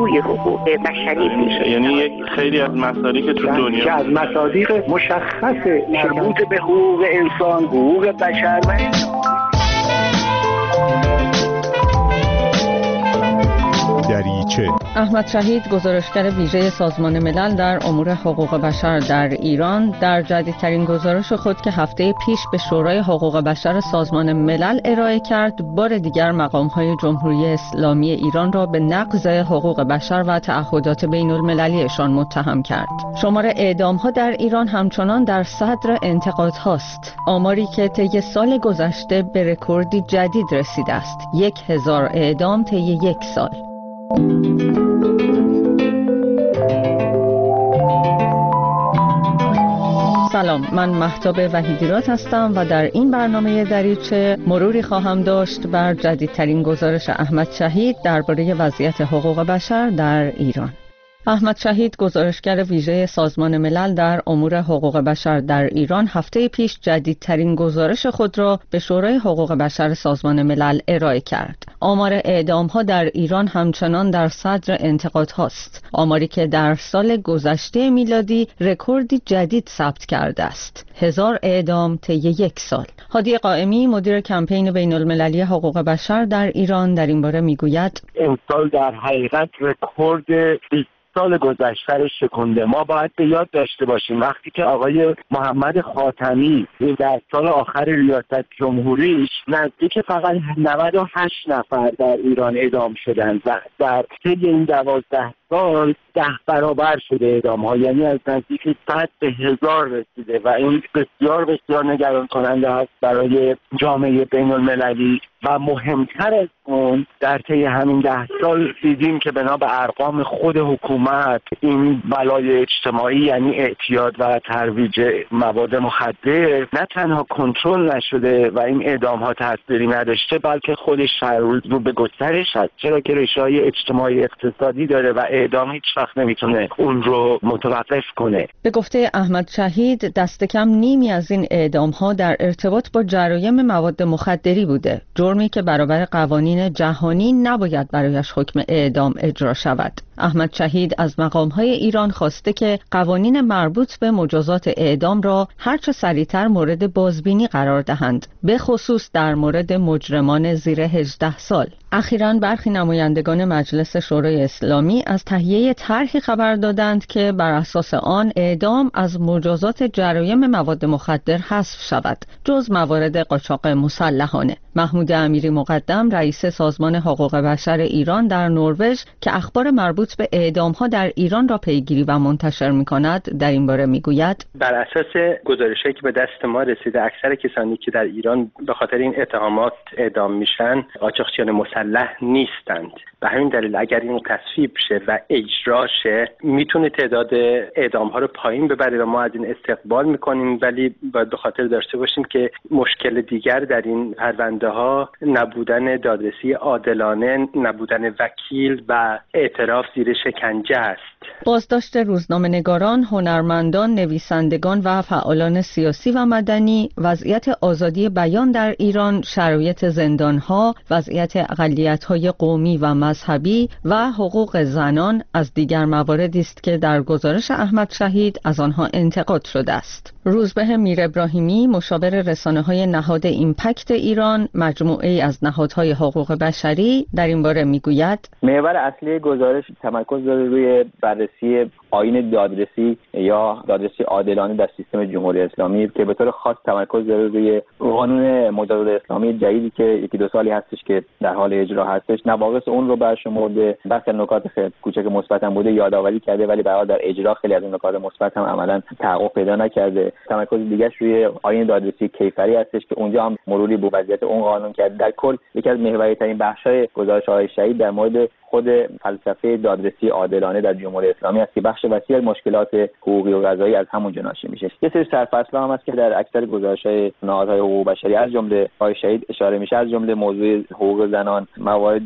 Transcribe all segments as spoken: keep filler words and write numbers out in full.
توی حقوق بشری میشه. یعنی یک خیلی از مصادیق تو دنیا که از مصادیق مشخص مربوط به حقوق انسان، حقوق بشر و دریچه. احمد شهید، گزارشگر ویژه سازمان ملل در امور حقوق بشر در ایران، در جدیدترین گزارش خود که هفته پیش به شورای حقوق بشر سازمان ملل ارائه کرد، بار دیگر مقام‌های جمهوری اسلامی ایران را به نقض حقوق بشر و تعهدات بین‌المللیشان متهم کرد. شمار اعدام‌ها در ایران همچنان در صدر انتقادهاست. آماری که طی سال گذشته به رکوردی جدید رسیده است. یک هزار اعدام طی یک سال. سلام، من مهتاب وحیدیراد هستم و در این برنامه دریچه مروری خواهم داشت بر جدیدترین گزارش احمد شهید درباره وضعیت حقوق بشر در ایران. احمد شهید، گزارشگر ویژه سازمان ملل در امور حقوق بشر در ایران، هفته پیش جدیدترین گزارش خود را به شورای حقوق بشر سازمان ملل ارائه کرد. آمار اعدام‌ها در ایران همچنان در صدر انتقادهاست. آماری که در سال گذشته میلادی رکوردی جدید ثبت کرده است. هزار اعدام طی یک سال. هادی قائمی، مدیر کمپین بین‌المللی حقوق بشر در ایران، در این باره میگوید امسال در حقیقت رکورد سال گذشته رو شکنده. ما باید به یاد داشته باشیم وقتی که آقای محمد خاتمی در سال آخر ریاست جمهوریش نزدیک فقط نود و هشت نفر در ایران اعدام شدند و در طی این دوازده سال ده برابر شده اعدام ها، یعنی از نزدیک صد به هزار رسیده و این بسیار بسیار نگران کننده است برای جامعه بین المللی. و مهمتر از اون در طی همین ده سال دیدیم که بنا به ارقام خود حکومت این بلای اجتماعی یعنی اعتیاد و ترویج مواد مخدر نه تنها کنترل نشده و این اعدام ها تأثیری نداشته، بلکه خودش هر روز رو به گسترش هست، چرا که ریشه‌های اجتماعی اقتصادی داره و اعدام هیچ وقت نمیتونه اون رو متوقف کنه. به گفته احمد شهید، دست کم نیمی از این اعدام ها در ارتباط با جرایم مواد مخدری بوده، جرمی که برابر قوانین جهانی نباید برایش حکم اعدام اجرا شود. احمد شهید از مقام‌های ایران خواسته که قوانین مربوط به مجازات اعدام را هرچه سریعتر مورد بازبینی قرار دهند، به خصوص در مورد مجرمان زیر هجده سال. اخیراً برخی نمایندگان مجلس شورای اسلامی از تهیه طرحی خبر دادند که بر اساس آن اعدام از مجازات جرایم مواد مخدر حذف شود، جز موارد قاچاق مسلحانه. محمود امیری مقدم، رئیس سازمان حقوق بشر ایران در نروژ که اخبار مربوط به اعدام‌ها در ایران را پیگیری و منتشر می‌کند، در این باره می‌گوید بر اساس گزارش‌هایی که به دست ما رسیده، اکثر کسانی که در ایران به خاطر این اتهامات اعدام میشن قاچاقچیان مسلح نیستند. به همین دلیل اگر این تصویب شه و اجرا شه میتونه تعداد اعدام‌ها رو پایین ببره و ما از این استقبال می‌کنیم، ولی باید به خاطر داشته باشیم که مشکل دیگر در این پرونده ها نبودن دادرسی عادلانه، نبودن وکیل و اعتراف زیر شکنجه است. بازداشت روزنامه‌نگاران، هنرمندان، نویسندگان و فعالان سیاسی و مدنی، وضعیت آزادی بیان در ایران، شرایط زندان‌ها، وضعیت اقلیت‌های قومی و مذهبی و حقوق زنان از دیگر مواردی است که در گزارش احمد شهید از آنها انتقاد شده است. روزبه میر ابراهیمی، مشاور رسانه‌های نهاد ایمپکت ایران، مجموعه‌ای از نهادهای حقوق بشری، در این باره میگوید محور اصلی گزارش تمرکز داره روی بررسی آیین دادرسی یا دادرسی عادلانه در سیستم جمهوری اسلامی که به طور خاص تمرکز داره روی قانون مجازات اسلامی جدیدی که یکی دو سالی هستش که در حال اجرا هستش. نواقص اون رو برشمرده، بحث نکات خیلی کوچک مثبت هم بوده یادآوری کرده، ولی برای در اجرا خیلی از اون نکات مثبت هم عملاً تحقق پیدا نکرده. تمرکز دیگه‌اش روی آیین دادرسی کیفری هستش که اونجا هم مروری به وضعیت اون قانون کرده. در کل یکی از محوری‌ترین بخش‌های گزارش آقای شهید در مورد خود فلسفه دادرسی عادلانه در جمهوری اسلامی است که بخش وسیع از مشکلات حقوقی و قضایی از همونجا ناشی میشه. یه سری سرفصل‌ها هم هست که در اکثر گزارش‌های نهادهای حقوق بشری از جمله آقای شهید اشاره میشه، از جمله موضوع حقوق زنان، مواردی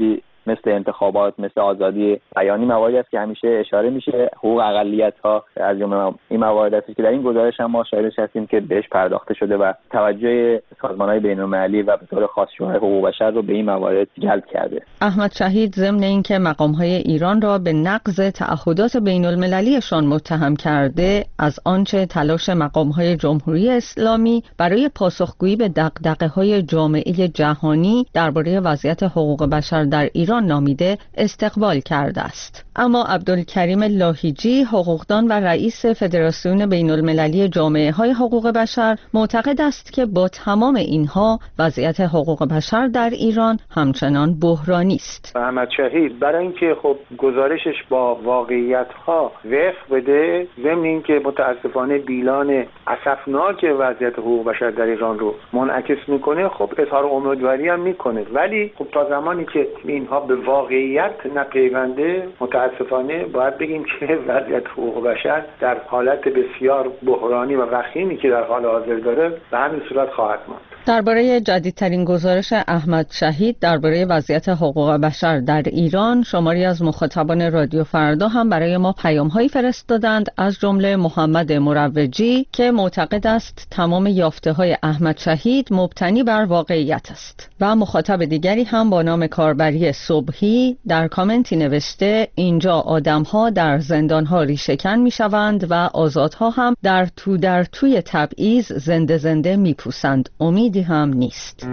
مثل انتخابات، مثل آزادی بیانی مواردی است که همیشه اشاره میشه. حقوق اقلیت‌ها از جمله این موارد است که در این گزارش هم ما شاهدش هستیم که بهش پرداخته شده و توجه سازمان‌های بین‌المللی و به طور خاص شورای حقوق بشر رو به این موارد جلب کرده. احمد شهید ضمن اینکه مقام‌های ایران را به نقض تعهدات بین‌المللیشان متهم کرده، از آنچه تلاش مقام‌های جمهوری اسلامی برای پاسخگویی به دغدغه‌های جامعه جهانی درباره وضعیت حقوق بشر در ایران نامیده استقبال کرده است. اما عبدالکریم لاهیجی، حقوقدان و رئیس فدراسیون بین‌المللی جامعه‌های حقوق بشر، معتقد است که با تمام اینها وضعیت حقوق بشر در ایران همچنان بحرانی است. احمد شهید برای اینکه خب گزارشش با واقعیت‌ها وفق بده، ضمن اینکه متاسفانه بیلان اسفناک وضعیت حقوق بشر در ایران رو منعکس میکنه، خب اظهار امیدواری هم میکنه، ولی خب تا زمانی که اینها به واقعیت نپیونده، متاسفانه باید بگیم که وضعیت حقوق بشر در حالت بسیار بحرانی و وخیمی که در حال حاضر داره به همین صورت خواهد ماند. درباره جدیدترین گزارش احمد شهید درباره وضعیت حقوق بشر در ایران، شماری از مخاطبان رادیو فردا هم برای ما پیام‌هایی فرستادند، از جمله محمد مروجی که معتقد است تمام یافته‌های احمد شهید مبتنی بر واقعیت است، و مخاطب دیگری هم با نام کاربری صبحی در کامنتی نوشته اینجا آدم‌ها در زندان‌ها ریشه‌کن می‌شوند و آزادها هم در تو در توی تبعیض زنده زنده می‌پوسند، امید هم نیست.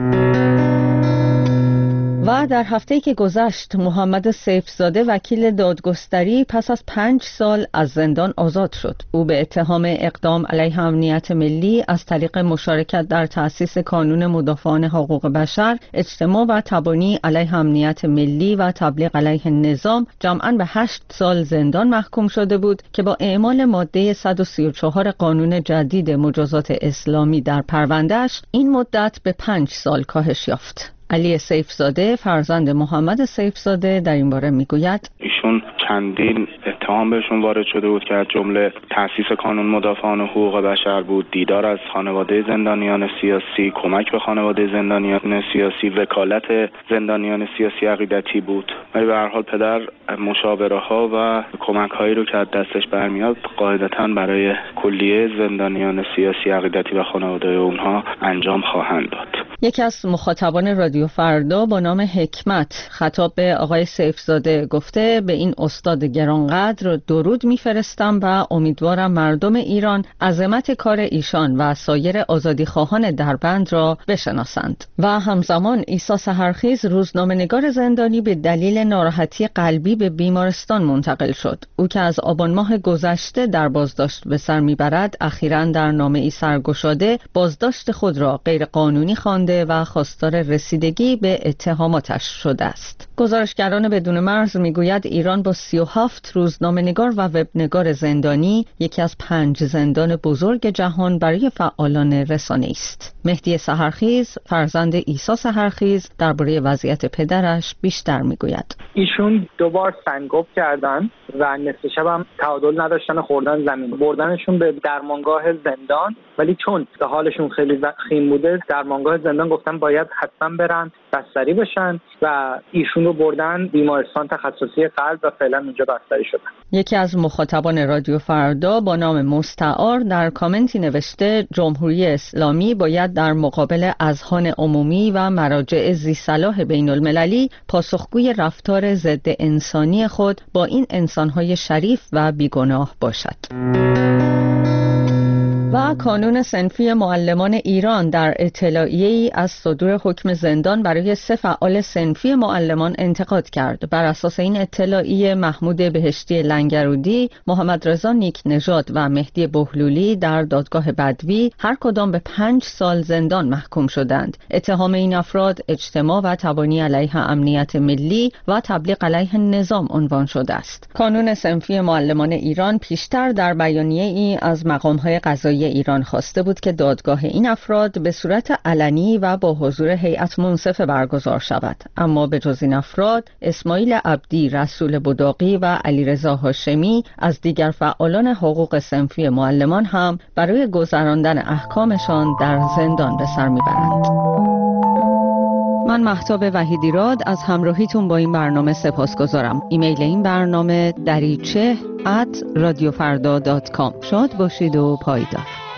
و در هفته‌ای که گذشت محمد سیفزاده وکیل دادگستری پس از پنج سال از زندان آزاد شد. او به اتهام اقدام علیه امنیت ملی از طریق مشارکت در تأسیس کانون مدافعان حقوق بشر، اجتماع و تبانی علیه امنیت ملی و تبلیغ علیه نظام جمعاً به هشت سال زندان محکوم شده بود که با اعمال ماده صد و سی و چهار قانون جدید مجازات اسلامی در پروندهش این مدت به پنج سال کاهش یافت. علی سیفزاده فرزند محمد سیفزاده در این باره میگوید ایشون چندین اتهام بهشون وارد شده بود که از جمله تأسیس کانون مدافعان حقوق بشر بود، دیدار از خانواده زندانیان سیاسی، کمک به خانواده زندانیان سیاسی، وکالت زندانیان سیاسی عقیدتی بود. ولی به هر حال پدر مشاوره ها و کمک هایی رو که از دستش برمیاد قاعدتاً برای کلیه زندانیان سیاسی عقیدتی و خانواده اونها انجام خواهند داد. یکی از مخاطبان رادیو فردا با نام حکمت خطاب به آقای سیفزاده گفته به این استاد گرانقدر درود میفرستم و امیدوارم مردم ایران عظمت کار ایشان و سایر آزادیخواهان دربند را بشناسند. و همزمان عیسی سحرخیز روزنامه‌نگار زندانی به دلیل ناراحتی قلبی به بیمارستان منتقل شد. او که از آبان ماه گذشته در بازداشت به سر میبرد، اخیراً در نامه‌ای سرگشاده بازداشت خود را غیرقانونی خوانده و خواستار رسیدگی به اتهاماتش شده است. گزارشگران بدون مرز میگوید ایران با سی و هفت روزنامه‌نگار و وبنگار زندانی یکی از پنج زندان بزرگ جهان برای فعالان رسانه است. مهدی سحرخیز فرزند عیسی سحرخیز درباره وضعیت پدرش بیشتر میگوید. ایشون دوبار سنگاب کردن و نصف شب هم تعادل نداشتن خوردن زمین، بردنشون به درمانگاه زندان، ولی چون به حالشون خیلی وخیم بوده درمانگاه زندان گفتن باید حتما برن بستری بشن و ایشون رو بردن بیمارستان تخصصی قلب و فعلا اونجا بستری شدن. یکی از مخاطبان رادیو فردا با نام مستعار در کامنتی نوشته جمهوری اسلامی باید در مقابل اذهان عمومی و مراجع ذی‌صلاح بین المللی پاسخگوی رفتار ضد انسانی خود با این انسان‌های شریف و بیگناه باشد. و کانون صنفی معلمان ایران در اطلاعیه‌ای از صدور حکم زندان برای سه فعال صنفی معلمان انتقاد کرد. بر اساس این اطلاعیه محمود بهشتی لنگرودی، محمد رضا نیک نژاد و مهدی بهلولی در دادگاه بدوی هر کدام به پنج سال زندان محکوم شدند. اتهام این افراد اجتماع و تبانی علیه امنیت ملی و تبلیغ علیه نظام عنوان شده است. کانون صنفی معلمان ایران پیشتر در بیانیه‌ای از مقام‌های قضایی ایران خواسته بود که دادگاه این افراد به صورت علنی و با حضور هیئت منصفه برگزار شود، اما به جز این افراد اسماعیل عبدی، رسول بداقی و علیرضا هاشمی از دیگر فعالان حقوق صنفی معلمان هم برای گذراندن احکامشان در زندان به سر میبرند. من مهتاب وحیدیراد از همراهیتون با این برنامه سپاسگزارم. ایمیل این برنامه دریچه ات رادیو فردا دات کام. شاد باشید و پایدار.